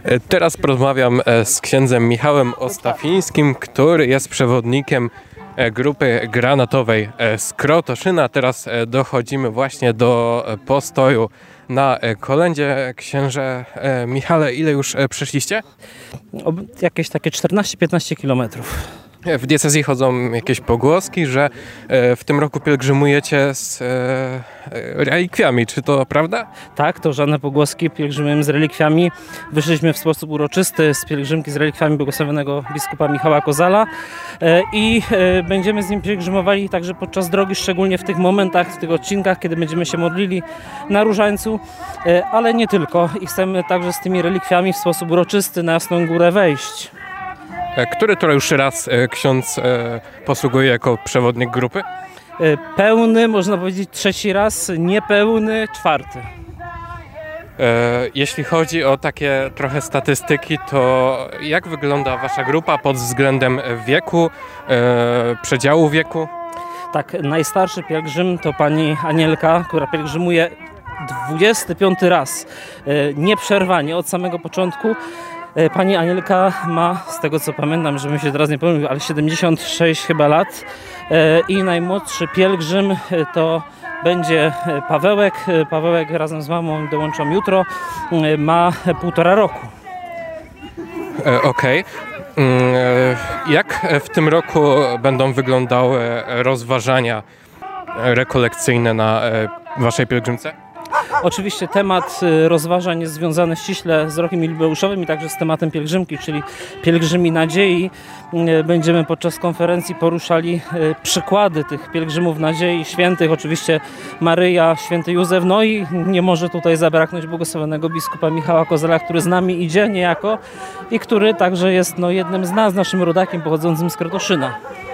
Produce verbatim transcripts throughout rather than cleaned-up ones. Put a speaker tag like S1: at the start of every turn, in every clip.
S1: Teraz porozmawiam z księdzem Michałem Ostafińskim, który jest przewodnikiem grupy granatowej z Krotoszyna. Teraz dochodzimy właśnie do postoju na kolędzie. Księże Michale, ile już przeszliście?
S2: Jakieś takie czternaście piętnaście kilometrów.
S1: W diecezji chodzą jakieś pogłoski, że w tym roku pielgrzymujecie z relikwiami. Czy to prawda?
S2: Tak, to żadne pogłoski. Pielgrzymujemy z relikwiami. Wyszliśmy w sposób uroczysty z pielgrzymki z relikwiami błogosławionego biskupa Michała Kozala i będziemy z nim pielgrzymowali także podczas drogi, szczególnie w tych momentach, w tych odcinkach, kiedy będziemy się modlili na Różańcu, ale nie tylko. I chcemy także z tymi relikwiami w sposób uroczysty na Jasną Górę wejść.
S1: Który to już raz ksiądz posługuje jako przewodnik grupy?
S2: Pełny, można powiedzieć trzeci raz, niepełny czwarty.
S1: Jeśli chodzi o takie trochę statystyki, to jak wygląda wasza grupa pod względem wieku, przedziału wieku?
S2: Tak, najstarszy pielgrzym to pani Anielka, która pielgrzymuje dwudziesty piąty raz, nieprzerwanie od samego początku. Pani Anielka ma, z tego co pamiętam, żebym się teraz nie pomylił, ale siedemdziesiąt sześć chyba lat i najmłodszy pielgrzym to będzie Pawełek. Pawełek razem z mamą dołączam jutro, ma półtora roku.
S1: Okej. Okay. Jak w tym roku będą wyglądały rozważania rekolekcyjne na waszej pielgrzymce?
S2: Oczywiście temat rozważań jest związany ściśle z rokiem jubileuszowym i także z tematem pielgrzymki, czyli pielgrzymi nadziei. Będziemy podczas konferencji poruszali przykłady tych pielgrzymów nadziei świętych, oczywiście Maryja, święty Józef, no i nie może tutaj zabraknąć błogosławionego biskupa Michała Kozala, który z nami idzie niejako i który także jest no, jednym z nas, naszym rodakiem pochodzącym z Krotoszyna.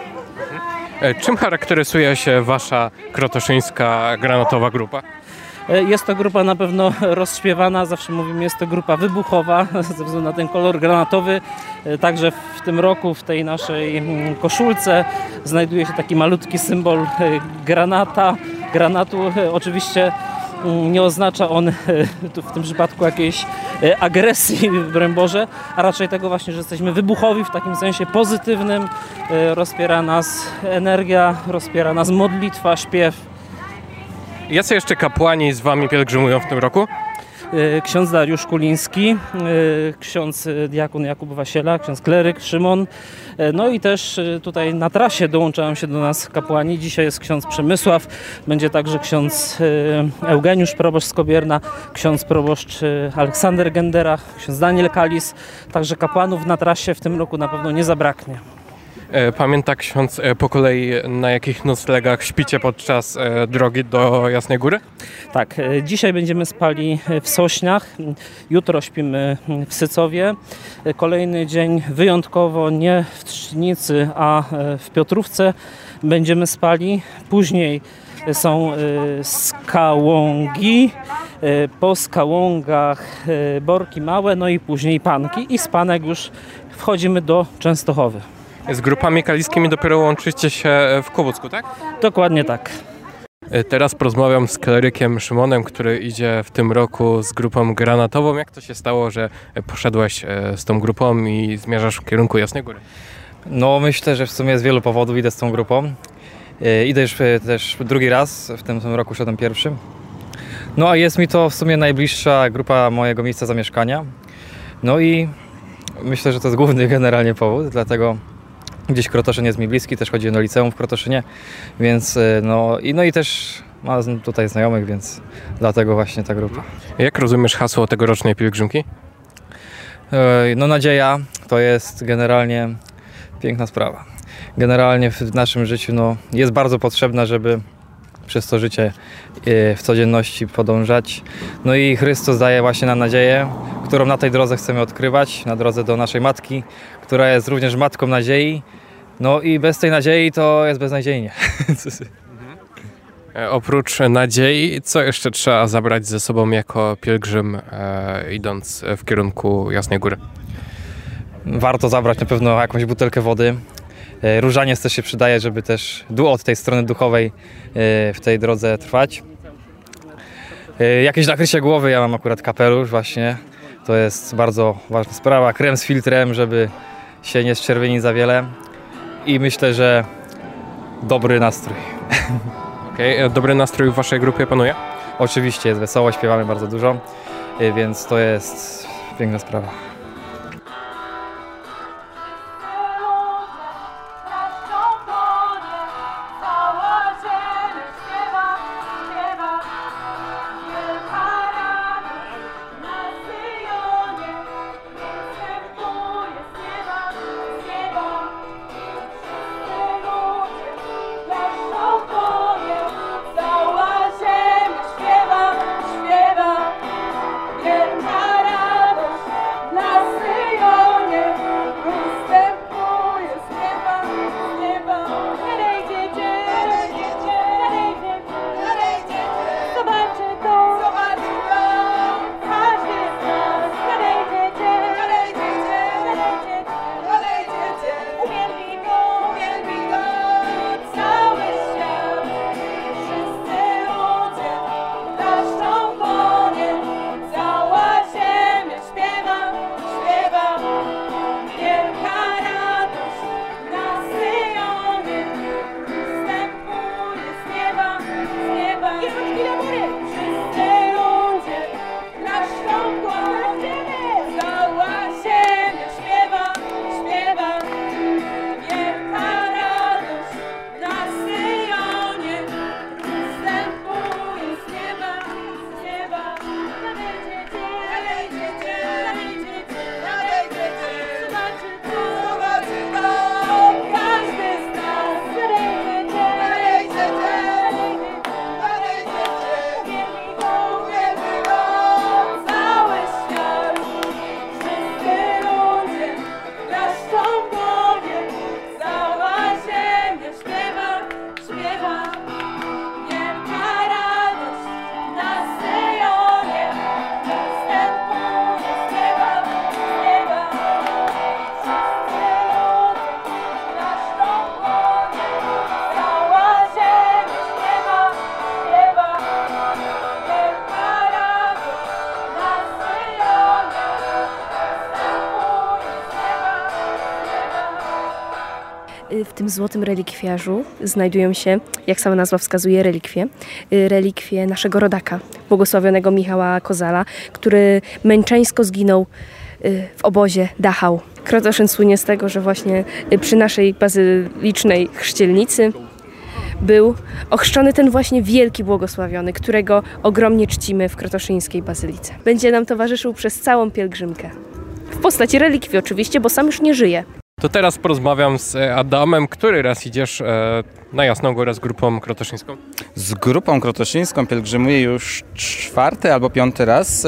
S1: Czym charakteryzuje się wasza krotoszyńska granatowa grupa?
S2: Jest to grupa na pewno rozśpiewana, zawsze mówimy, jest to grupa wybuchowa ze względu na ten kolor granatowy. Także w tym roku w tej naszej koszulce znajduje się taki malutki symbol granata, granatu. Oczywiście nie oznacza on w tym przypadku jakiejś agresji, broń Boże, a raczej tego właśnie, że jesteśmy wybuchowi w takim sensie pozytywnym. Rozpiera nas energia, rozpiera nas modlitwa, śpiew.
S1: Jacy jeszcze kapłani z wami pielgrzymują w tym roku?
S2: Ksiądz Dariusz Kuliński, ksiądz diakon Jakub Wasiela, ksiądz kleryk Szymon. No i też tutaj na trasie dołączają się do nas kapłani. Dzisiaj jest ksiądz Przemysław, będzie także ksiądz Eugeniusz, proboszcz z Kobierna, ksiądz proboszcz Aleksander Gendera, ksiądz Daniel Kalis. Także kapłanów na trasie w tym roku na pewno nie zabraknie.
S1: Pamięta ksiądz po kolei, na jakich noclegach śpicie podczas drogi do Jasnej Góry?
S2: Tak, dzisiaj będziemy spali w Sośniach, jutro śpimy w Sycowie. Kolejny dzień wyjątkowo nie w Trzcinicy, a w Piotrówce będziemy spali. Później są Skałągi, po Skałągach Borki Małe, no i później Panki i z Panek już wchodzimy do Częstochowy.
S1: Z grupami kaliskimi dopiero łączycie się w Kołucku, tak?
S2: Dokładnie tak.
S1: Teraz porozmawiam z klerykiem Szymonem, który idzie w tym roku z grupą granatową. Jak to się stało, że poszedłeś z tą grupą i zmierzasz w kierunku Jasnej Góry?
S3: No myślę, że w sumie z wielu powodów idę z tą grupą. Idę już też drugi raz, w tym, w tym roku szedłem pierwszy. No a jest mi to w sumie najbliższa grupa mojego miejsca zamieszkania. No i myślę, że to jest główny generalnie powód, dlatego gdzieś Krotoszyn jest mi bliski, też chodziłem do liceum w Krotoszynie, więc no i, no i też mam tutaj znajomych, więc dlatego właśnie ta grupa.
S1: Jak rozumiesz hasło tegorocznej pielgrzymki?
S3: No nadzieja to jest generalnie piękna sprawa. Generalnie w naszym życiu no, jest bardzo potrzebna, żeby przez to życie w codzienności podążać. No i Chrystus daje właśnie nam nadzieję, którą na tej drodze chcemy odkrywać, na drodze do naszej Matki, która jest również Matką Nadziei. No i bez tej nadziei to jest beznadziejnie.
S1: Oprócz nadziei, co jeszcze trzeba zabrać ze sobą jako pielgrzym, e, idąc w kierunku Jasnej Góry?
S3: Warto zabrać na pewno jakąś butelkę wody. Różaniec też się przydaje, żeby też od tej strony duchowej w tej drodze trwać. Jakieś nakrycie głowy, ja mam akurat kapelusz właśnie, To jest bardzo ważna sprawa. Krem z filtrem, żeby się nie zczerwienić za wiele. I myślę, że dobry nastrój.
S1: Okej, okay. Dobry nastrój w waszej grupie panuje?
S3: Oczywiście jest wesoło, śpiewamy bardzo dużo, więc to jest piękna sprawa.
S4: W tym złotym relikwiarzu znajdują się, jak sama nazwa wskazuje, relikwie. Relikwie naszego rodaka, błogosławionego Michała Kozala, który męczeńsko zginął w obozie Dachau. Krotoszyn słynie z tego, że właśnie przy naszej bazylicznej chrzcielnicy był ochrzczony ten właśnie wielki błogosławiony, którego ogromnie czcimy w krotoszyńskiej bazylice. Będzie nam towarzyszył przez całą pielgrzymkę. W postaci relikwii oczywiście, bo sam już nie żyje.
S1: To teraz porozmawiam z Adamem. Który raz idziesz e, na Jasną Górę z grupą krotoszyńską?
S5: Z grupą krotoszyńską pielgrzymuję już czwarty albo piąty raz, e,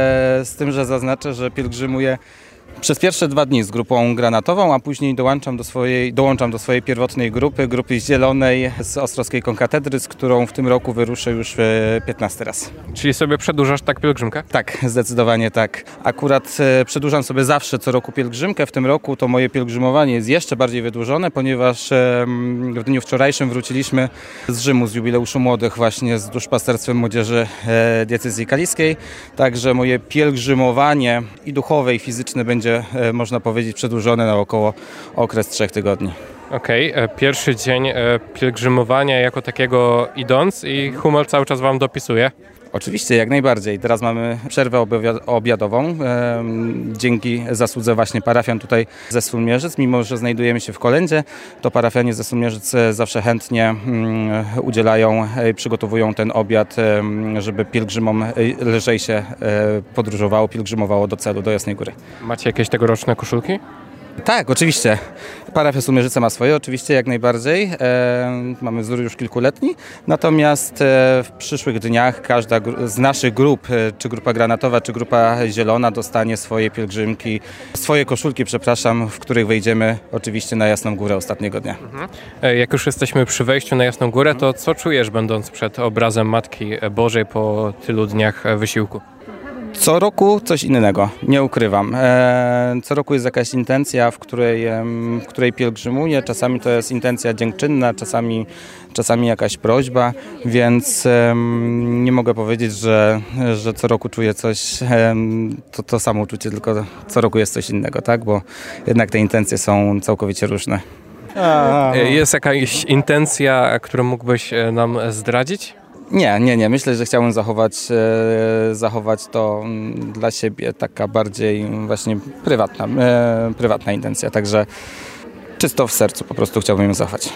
S5: z tym, że zaznaczę, że pielgrzymuję przez pierwsze dwa dni z grupą granatową, a później dołączam do swojej, dołączam do swojej pierwotnej grupy, grupy zielonej z Ostrowskiej Konkatedry, z którą w tym roku wyruszę już piętnasty raz.
S1: Czyli sobie przedłużasz tak pielgrzymkę?
S5: Tak, zdecydowanie tak. Akurat e, przedłużam sobie zawsze co roku pielgrzymkę. W tym roku to moje pielgrzymowanie jest jeszcze bardziej wydłużone, ponieważ e, w dniu wczorajszym wróciliśmy z Rzymu, z jubileuszu młodych właśnie z duszpasterstwem młodzieży e, diecezji kaliskiej. Także moje pielgrzymowanie i duchowe, i fizyczne będzie Będzie, można powiedzieć, przedłużone na około okres trzech tygodni.
S1: Okej, okay. Pierwszy dzień pielgrzymowania jako takiego idąc i humor cały czas wam dopisuje?
S5: Oczywiście, jak najbardziej. Teraz mamy przerwę obiadową. Dzięki zasłudze właśnie parafian tutaj ze Sulmierzyc, mimo że znajdujemy się w kolędzie, to parafianie ze Sulmierzyc zawsze chętnie udzielają, przygotowują ten obiad, żeby pielgrzymom lżej się podróżowało, pielgrzymowało do celu, do Jasnej Góry.
S1: Macie jakieś tegoroczne koszulki?
S5: Tak, oczywiście. Parafia Sulmierzyce ma swoje, oczywiście, jak najbardziej. E, mamy wzór już kilkuletni, natomiast e, w przyszłych dniach każda gru- z naszych grup, e, czy grupa granatowa, czy grupa zielona dostanie swoje pielgrzymki, swoje koszulki, przepraszam, w których wejdziemy oczywiście na Jasną Górę ostatniego dnia.
S1: Mhm. Jak już jesteśmy przy wejściu na Jasną Górę, to co czujesz, będąc przed obrazem Matki Bożej po tylu dniach wysiłku?
S5: Co roku coś innego, nie ukrywam. E, co roku jest jakaś intencja, w której, em, w której pielgrzymuję. Czasami to jest intencja dziękczynna, czasami, czasami jakaś prośba, więc em, nie mogę powiedzieć, że, że co roku czuję coś, em, to, to samo uczucie, tylko co roku jest coś innego, tak? Bo jednak te intencje są całkowicie różne.
S1: Jest jakaś intencja, którą mógłbyś e, nam zdradzić?
S5: Nie, nie, nie. Myślę, że chciałbym zachować, e, zachować to mm, dla siebie, taka bardziej właśnie prywatna, e, prywatna intencja, także czysto w sercu po prostu chciałbym ją zachować.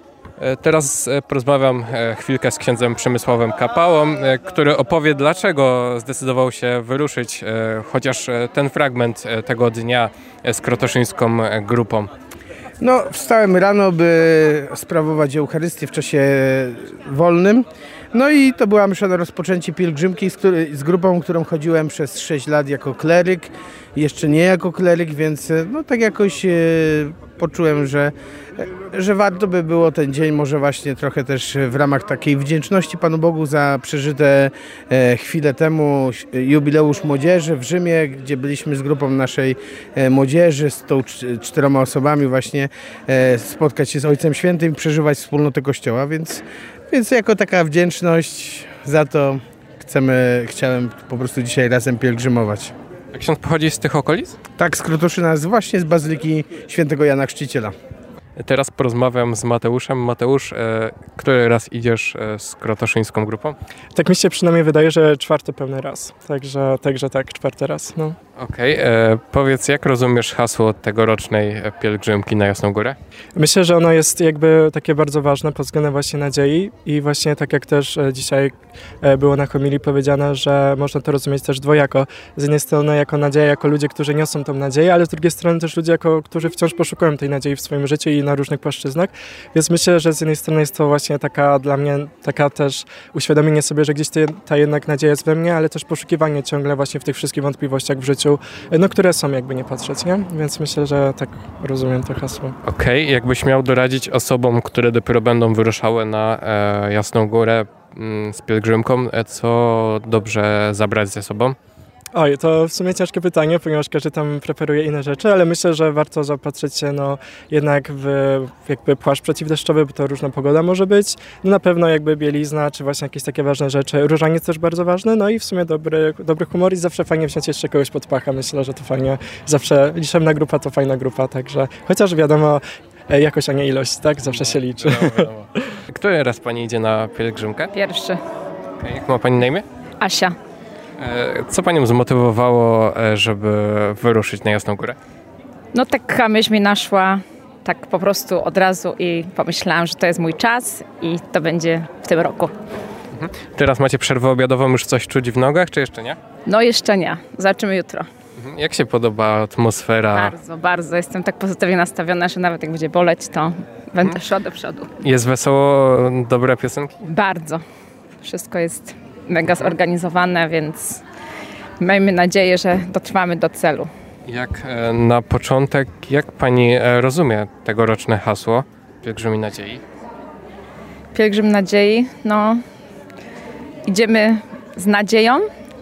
S1: E, Teraz e, porozmawiam e, chwilkę z księdzem Przemysławem Kapałą, e, który opowie, dlaczego zdecydował się wyruszyć e, chociaż e, ten fragment e, tego dnia e, z krotoszyńską e, grupą.
S6: No, wstałem rano, by sprawować Eucharystię w czasie wolnym. No i to była msza na rozpoczęcie pielgrzymki z, który, z grupą, którą chodziłem przez sześć lat jako kleryk. Jeszcze nie jako kleryk, więc no tak jakoś e, poczułem, że, że warto by było ten dzień może właśnie trochę też w ramach takiej wdzięczności Panu Bogu za przeżyte e, chwilę temu jubileusz młodzieży w Rzymie, gdzie byliśmy z grupą naszej e, młodzieży, z tą cz- czteroma osobami właśnie e, spotkać się z Ojcem Świętym i przeżywać wspólnotę Kościoła, więc, więc jako taka wdzięczność za to chcemy, chciałem po prostu dzisiaj razem pielgrzymować.
S1: A ksiądz pochodzi z tych okolic?
S6: Tak, z Krotoszyna, z- właśnie z Bazyliki Świętego Jana Chrzciciela.
S1: Teraz porozmawiam z Mateuszem. Mateusz, e, który raz idziesz e, z krotoszyńską grupą?
S7: Tak mi się przynajmniej wydaje, że czwarty pełny raz. Także, także tak, czwarty raz. No.
S1: Okej, e, powiedz, jak rozumiesz hasło tegorocznej e, pielgrzymki na Jasną Górę?
S7: Myślę, że ono jest jakby takie bardzo ważne pod względem właśnie nadziei i właśnie tak jak też e, dzisiaj e, było na homilii powiedziane, że można to rozumieć też dwojako. Z jednej strony jako nadzieja, jako ludzie, którzy niosą tą nadzieję, ale z drugiej strony też ludzie, jako, którzy wciąż poszukują tej nadziei w swoim życiu i na różnych płaszczyznach. Więc myślę, że z jednej strony jest to właśnie taka dla mnie, taka też uświadomienie sobie, że gdzieś ta, ta jednak nadzieja jest we mnie, ale też poszukiwanie ciągle właśnie w tych wszystkich wątpliwościach w życiu, no które są jakby nie patrzeć, nie? Więc myślę, że tak rozumiem to hasło.
S1: Okej, jakbyś miał doradzić osobom, które dopiero będą wyruszały na e, Jasną Górę mm, z pielgrzymką, e, co dobrze zabrać ze sobą?
S7: Oj, to w sumie ciężkie pytanie, ponieważ każdy tam preferuje inne rzeczy, ale myślę, że warto zapatrzeć się no, jednak w jakby płaszcz przeciwdeszczowy, bo to różna pogoda może być. No, na pewno jakby bielizna, czy właśnie jakieś takie ważne rzeczy. Różaniec też bardzo ważny, no i w sumie dobry, dobry humor i zawsze fajnie wziąć jeszcze kogoś pod pachę. Myślę, że to fajnie. Zawsze liczebna grupa to fajna grupa, także chociaż wiadomo, jakość, a nie ilość, tak? Zawsze się liczy.
S1: Który raz pani idzie na pielgrzymkę?
S8: Pierwszy.
S1: Okej, jak ma pani na imię?
S8: Asia.
S1: E, co panią zmotywowało, e, żeby wyruszyć na Jasną Górę?
S8: No taka myśl mi naszła tak po prostu od razu i pomyślałam, że to jest mój czas i to będzie w tym roku.
S1: Teraz macie przerwę obiadową, już coś czuć w nogach, czy jeszcze nie?
S8: No jeszcze nie. Zobaczymy jutro.
S1: Mhm. Jak się podoba atmosfera?
S8: Bardzo, bardzo. Jestem tak pozytywnie nastawiona, że nawet jak będzie boleć, to będę szła do przodu.
S1: Jest wesoło, dobre piosenki?
S8: Bardzo. Wszystko jest mega zorganizowane, więc miejmy nadzieję, że dotrwamy do celu.
S1: Jak e, na początek, jak pani e, rozumie tegoroczne hasło Pielgrzymi Nadziei?
S8: Pielgrzym nadziei, no idziemy z nadzieją,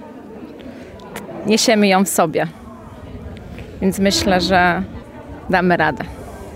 S8: niesiemy ją w sobie, więc myślę, że damy radę.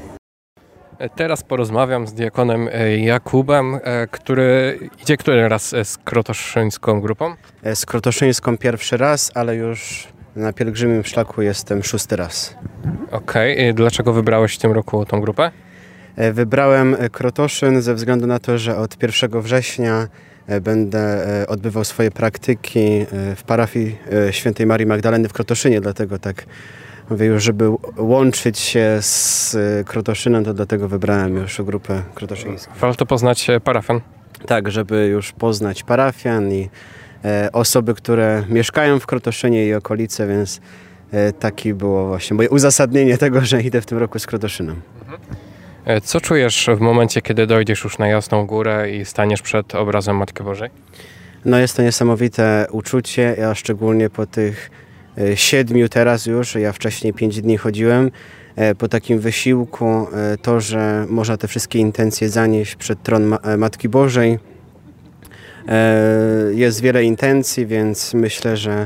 S1: E, Teraz porozmawiam z diakonem e, Jakubem, e, który idzie który raz e, z krotoszyńską grupą?
S9: Z krotoszyńską pierwszy raz, ale już na pielgrzymim szlaku jestem szósty raz.
S1: Okej, e, dlaczego wybrałeś w tym roku tą grupę?
S9: E, Wybrałem Krotoszyn ze względu na to, że od pierwszego września e, będę e, odbywał swoje praktyki e, w parafii e, Świętej Marii Magdaleny w Krotoszynie, dlatego tak mówię już, żeby łączyć się z e, Krotoszynem, to dlatego wybrałem już grupę krotoszyńską.
S1: Warto poznać e, parafian.
S9: Tak, żeby już poznać parafian i e, osoby, które mieszkają w Krotoszynie i okolice, więc e, taki było właśnie moje uzasadnienie tego, że idę w tym roku z Krotoszynem.
S1: E, Co czujesz w momencie, kiedy dojdziesz już na Jasną Górę i staniesz przed obrazem Matki Bożej?
S9: No jest to niesamowite uczucie, ja szczególnie po tych e, siedmiu teraz już, ja wcześniej pięć dni chodziłem, e, po takim wysiłku, e, to, że można te wszystkie intencje zanieść przed tron Ma- Matki Bożej. E, jest wiele intencji, więc myślę, że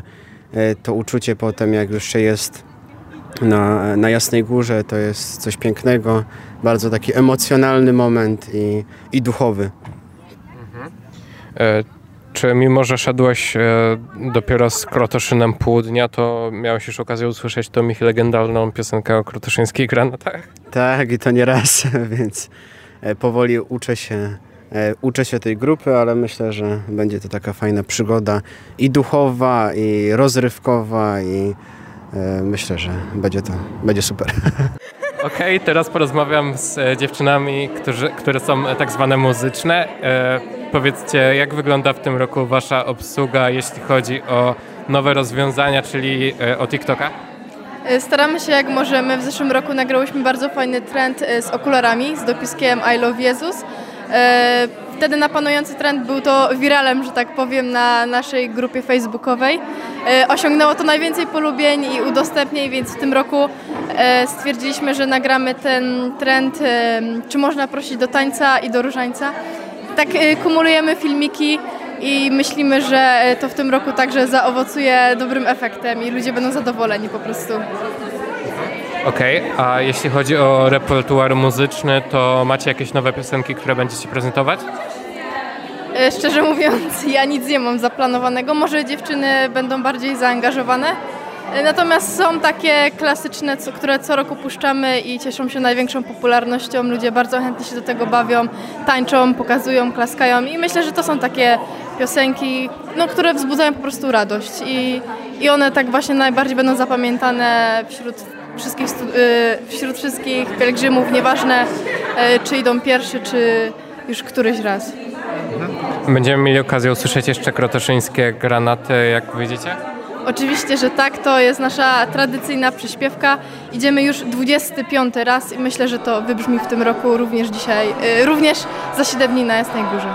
S9: to uczucie potem, jak już się jest na, na Jasnej Górze, to jest coś pięknego, bardzo taki emocjonalny moment i, i duchowy.
S1: Mhm. E, czy mimo, że szedłeś e, dopiero z Krotoszynem pół dnia, to miałeś już okazję usłyszeć tą ich legendarną piosenkę o krotoszyńskich granatach?
S9: Tak, i to nie raz, więc e, powoli uczę się, e, uczę się tej grupy, ale myślę, że będzie to taka fajna przygoda i duchowa, i rozrywkowa, i e, myślę, że będzie to będzie super.
S1: Okej, okay, teraz porozmawiam z e, dziewczynami, którzy, które są e, tak zwane muzyczne. E, powiedzcie, jak wygląda w tym roku wasza obsługa, jeśli chodzi o nowe rozwiązania, czyli e, o TikToka?
S10: Staramy się jak możemy. W zeszłym roku nagrałyśmy bardzo fajny trend z okularami, z dopiskiem I love Jezus. Wtedy napanujący trend był to wiralem, że tak powiem, na naszej grupie facebookowej. Osiągnęło to najwięcej polubień i udostępnień, więc w tym roku stwierdziliśmy, że nagramy ten trend, czy można prosić do tańca i do różańca. Tak kumulujemy filmiki i myślimy, że to w tym roku także zaowocuje dobrym efektem i ludzie będą zadowoleni po prostu.
S1: Okej, okay, a jeśli chodzi o repertuar muzyczny, to macie jakieś nowe piosenki, które będziecie prezentować?
S10: Szczerze mówiąc, ja nic nie mam zaplanowanego. Może dziewczyny będą bardziej zaangażowane. Natomiast są takie klasyczne, co, które co roku puszczamy i cieszą się największą popularnością. Ludzie bardzo chętnie się do tego bawią, tańczą, pokazują, klaskają i myślę, że to są takie piosenki, no, które wzbudzają po prostu radość i, i one tak właśnie najbardziej będą zapamiętane wśród wszystkich, wśród wszystkich pielgrzymów, nieważne czy idą pierwszy, czy już któryś raz.
S1: Będziemy mieli okazję usłyszeć jeszcze krotoszyńskie granaty, jak wyjdziecie?
S10: Oczywiście, że tak, to jest nasza tradycyjna przyśpiewka. Idziemy już dwudziesty piąty raz i myślę, że to wybrzmi w tym roku również dzisiaj, również za siedem dni na Jasnej Górze.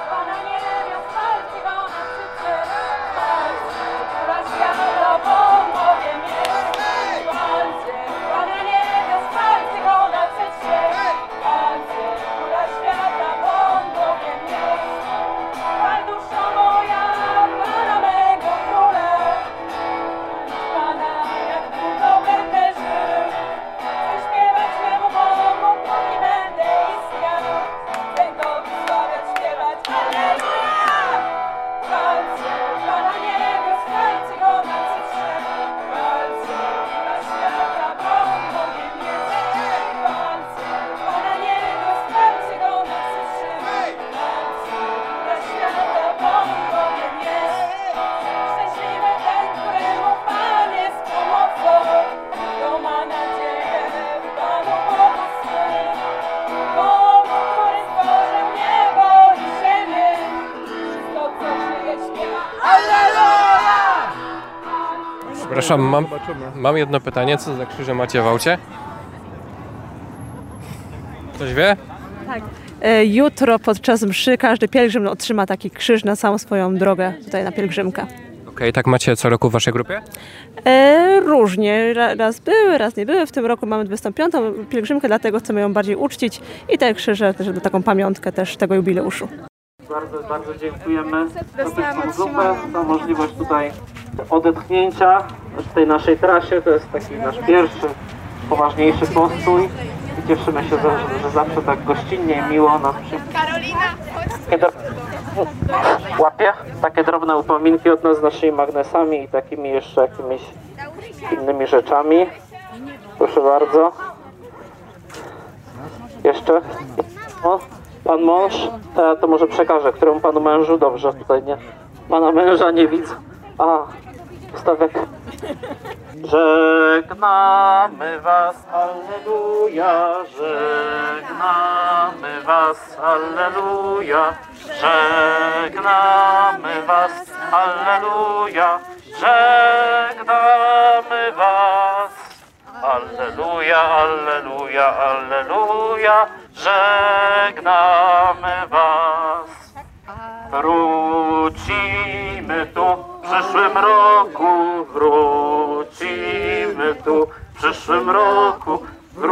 S1: Przepraszam, mam, mam jedno pytanie. Co za krzyże macie w aucie? Ktoś wie?
S11: Tak. E, jutro podczas mszy każdy pielgrzym otrzyma taki krzyż na całą swoją drogę tutaj na pielgrzymkę.
S1: Okej, okay, tak macie co roku w waszej grupie?
S11: E, różnie. Raz były, raz nie były. W tym roku mamy dwudziestą piątą pielgrzymkę, dlatego chcemy ją bardziej uczcić i te krzyże też do taką pamiątkę też tego jubileuszu.
S2: Bardzo, bardzo dziękujemy za tę grupę, za możliwość tutaj odetchnięcia w tej naszej trasie. To jest taki nasz pierwszy, poważniejszy postój i cieszymy się, że, że zawsze tak gościnnie i miło nas przyjmuje. Karolina, łapie takie drobne upominki od nas z naszymi magnesami i takimi jeszcze jakimiś innymi rzeczami. Proszę bardzo. Jeszcze. O, pan mąż, to ja to może przekażę, któremu panu mężu? Dobrze, tutaj nie. Pana męża nie widzę. A, stawek. Żegnamy was, alleluja, żegnamy was, alleluja, żegnamy was, alleluja, żegnamy was, alleluja, alleluja, alleluja, żegnamy was. Wrócimy tu w przyszłym roku, wrócimy tu w przyszłym roku,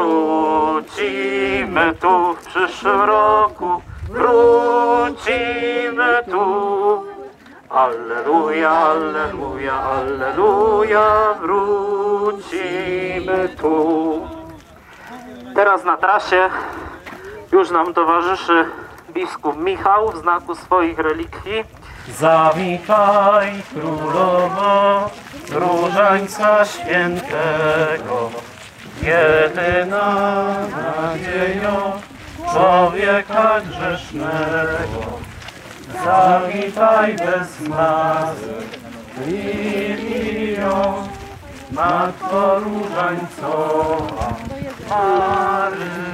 S2: wrócimy tu w przyszłym roku, wrócimy tu.
S12: Alleluja, alleluja, alleluja, wrócimy tu. Teraz na trasie już nam towarzyszy biskup Michał w znaku swoich relikwii. Zawitaj królowo Różańca Świętego, jedyna nadziejo człowieka grzesznego. Zawitaj bez nas, Lilio, Matko Różańcowa, Maryjo.